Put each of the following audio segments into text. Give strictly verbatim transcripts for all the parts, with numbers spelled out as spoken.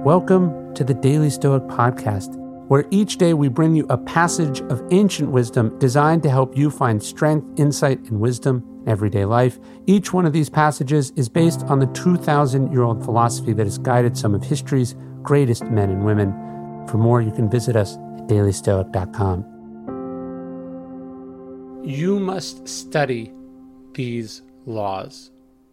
Welcome to the Daily Stoic Podcast, where each day we bring you a passage of ancient wisdom designed to help you find strength, insight, and wisdom in everyday life. Each one of these passages is based on the two thousand year old philosophy that has guided some of history's greatest men and women. For more, you can visit us at daily stoic dot com. You must study these laws.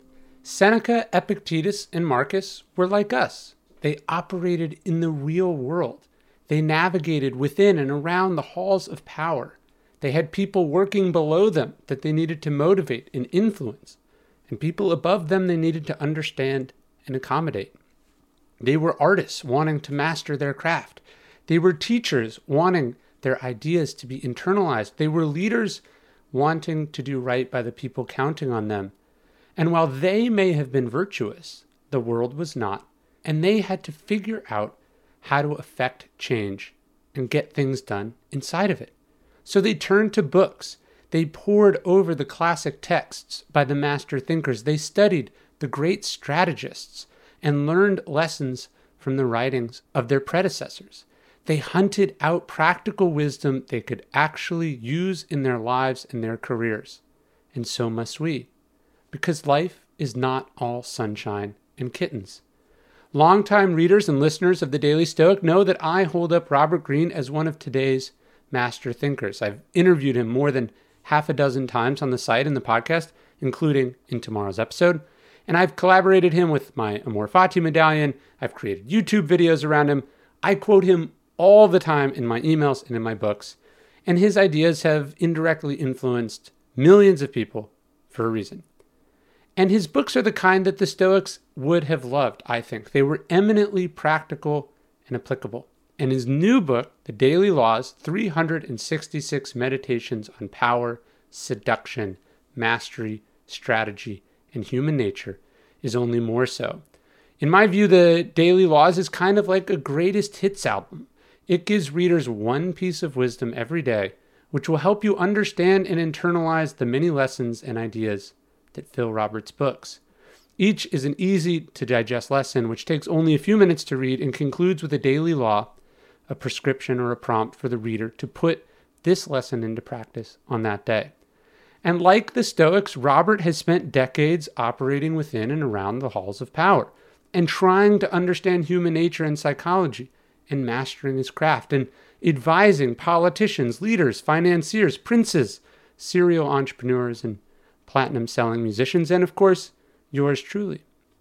Seneca, Epictetus, and Marcus were like us. They operated in the real world. They navigated within and around the halls of power. They had people working below them that they needed to motivate and influence, and people above them they needed to understand and accommodate. They were artists wanting to master their craft. They were teachers wanting their ideas to be internalized. They were leaders wanting to do right by the people counting on them. And while they may have been virtuous, the world was not. And they had to figure out how to affect change and get things done inside of it. So they turned to books. They pored over the classic texts by the master thinkers. They studied the great strategists and learned lessons from the writings of their predecessors. They hunted out practical wisdom they could actually use in their lives and their careers. And so must we, because life is not all sunshine and kittens. Longtime readers and listeners of the Daily Stoic know that I hold up Robert Greene as one of today's master thinkers. I've interviewed him more than half a dozen times on the site and the podcast, including in tomorrow's episode. And I've collaborated him with my Amor Fati medallion. I've created YouTube videos around him. I quote him all the time in my emails and in my books. And his ideas have indirectly influenced millions of people for a reason. And his books are the kind that the Stoics would have loved, I think. They were eminently practical and applicable. And his new book, The Daily Laws, three hundred sixty-six Meditations on Power, Seduction, Mastery, Strategy, and Human Nature, is only more so. In my view, The Daily Laws is kind of like a greatest hits album. It gives readers one piece of wisdom every day, which will help you understand and internalize the many lessons and ideas that fill Robert's books. Each is an easy-to-digest lesson, which takes only a few minutes to read and concludes with a daily law, a prescription or a prompt for the reader to put this lesson into practice on that day. And like the Stoics, Robert has spent decades operating within and around the halls of power and trying to understand human nature and psychology and mastering his craft and advising politicians, leaders, financiers, princes, serial entrepreneurs, and platinum-selling musicians, and of course, yours truly.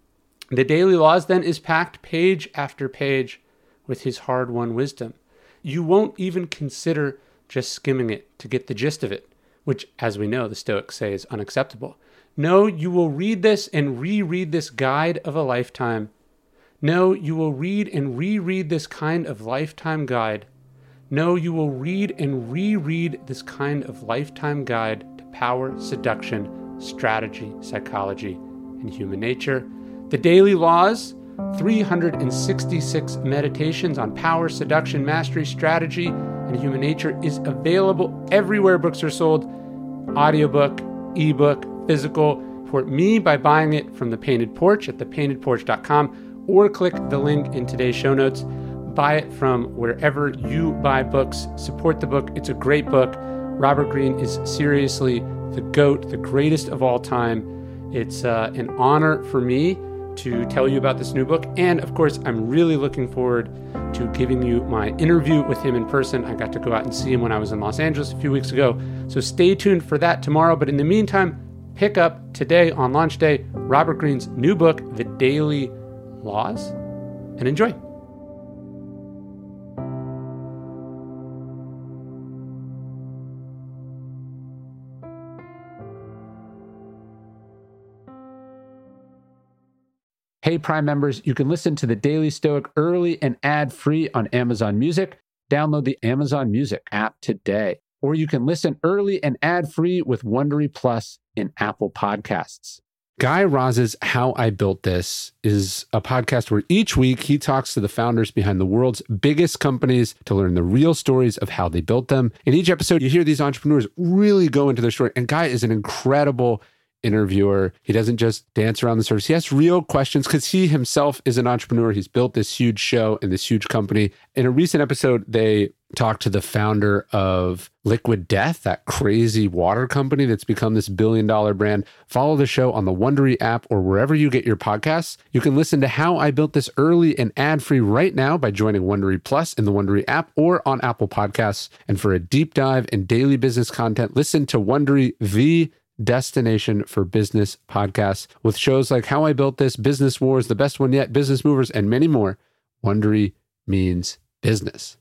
The Daily Laws, then, is packed page after page with his hard-won wisdom. You won't even consider just skimming it to get the gist of it, which, as we know, the Stoics say is unacceptable. No, you will read this and reread this guide of a lifetime. No, you will read and reread this kind of lifetime guide. No, you will read and reread this kind of lifetime guide to power, seduction, strategy, psychology, and human nature. The Daily Laws, three hundred sixty-six Meditations on Power, Seduction, Mastery, Strategy, and Human Nature, is available everywhere books are sold. Audiobook, ebook, physical. Support me by buying it from The Painted Porch at the painted porch dot com or click the link in today's show notes. Buy it from wherever you buy books. Support the book. It's a great book. Robert Greene is seriously the GOAT, the greatest of all time. It's uh, an honor for me to tell you about this new book. And of course, I'm really looking forward to giving you my interview with him in person. I got to go out and see him when I was in Los Angeles a few weeks ago. So stay tuned for that tomorrow. But in the meantime, pick up today on launch day, Robert Greene's new book, The Daily Laws, and enjoy. Hey, Prime members, you can listen to The Daily Stoic early and ad-free on Amazon Music. Download the Amazon Music app today. Or you can listen early and ad-free with Wondery Plus in Apple Podcasts. Guy Raz's How I Built This is a podcast where each week he talks to the founders behind the world's biggest companies to learn the real stories of how they built them. In each episode, you hear these entrepreneurs really go into their story. And Guy is an incredible interviewer. He doesn't just dance around the surface. He asks real questions because he himself is an entrepreneur. He's built this huge show and this huge company. In a recent episode, they talked to the founder of Liquid Death, that crazy water company that's become this billion dollar brand. Follow the show on the Wondery app or wherever you get your podcasts. You can listen to how I built this early and ad-free right now by joining Wondery Plus in the Wondery app or on Apple Podcasts. And for a deep dive in daily business content, listen to Wondery, the destination for business podcasts, with shows like How I Built This, Business Wars, The Best One Yet, Business Movers, and many more. Wondery means business.